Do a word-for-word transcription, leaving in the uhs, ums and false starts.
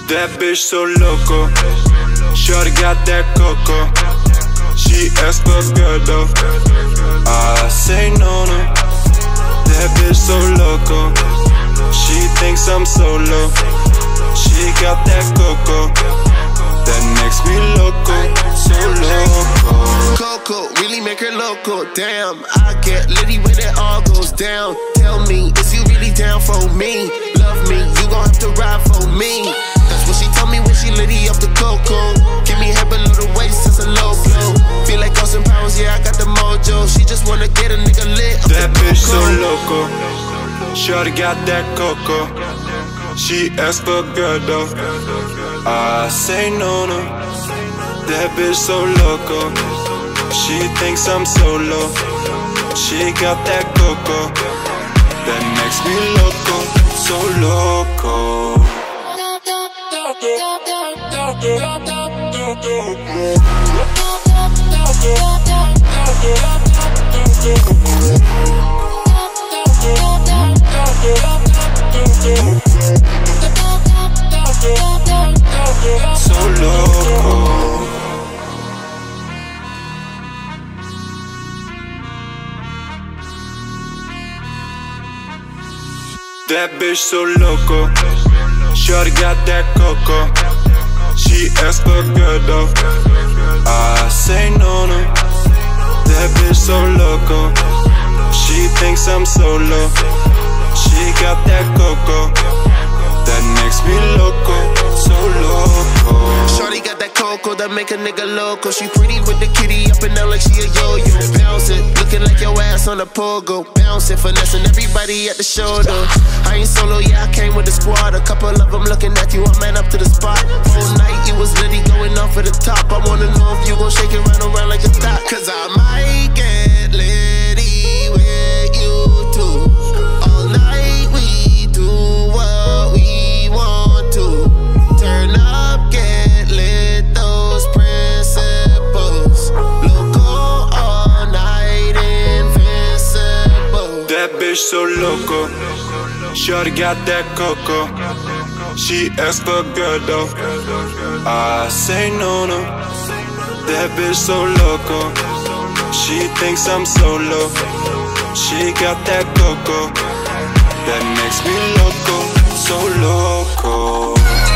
That bitch so loco. Shorty got that coco. She asked for good though. I say no no. That bitch so loco. She thinks I'm solo. She got that coco. That makes me loco, so loco. Coco, really make her loco. Damn, I get litty when it all goes down. Tell me, is you really down for me? Love me, you gon' have to ride for me. That's what she told me when she litty off the coco. Give me head below the waist, it's a low blow. Feel like Austin Powers, yeah, I got the mojo. She just wanna get a nigga lit. That bitch so loco. Shorty got that coco. She asked for good though. I say no no. That bitch so loco. She thinks I'm solo. She got that coco. That makes me loco, so loco. So loco. That bitch so loco. Shorty got that coco. She asked for good though. I say no no. That bitch so loco. She thinks I'm solo. She got that coco. That makes me loco, so loco. Shorty got that coco that make a nigga loco. She pretty with the kitty up and down like she a yo-yo. Bounce it, looking like your ass on a pogo. Bounce it, finessing everybody at the shoulder. I ain't solo, yeah, I came with the squad. A couple of them looking at you, I man up to the spot. Whole night you was litty going off at the top. I wanna know if you gon' shake it round around like a top. Cause I might get litty with you too. All night we do what we want to. Turn up, get lit, those principles. Loco all night, invincible. That bitch so loco. Shorty got that coco. She asked for good though. I say no no. That bitch so loco. She thinks I'm solo. She got that coco. That makes me loco, so loco.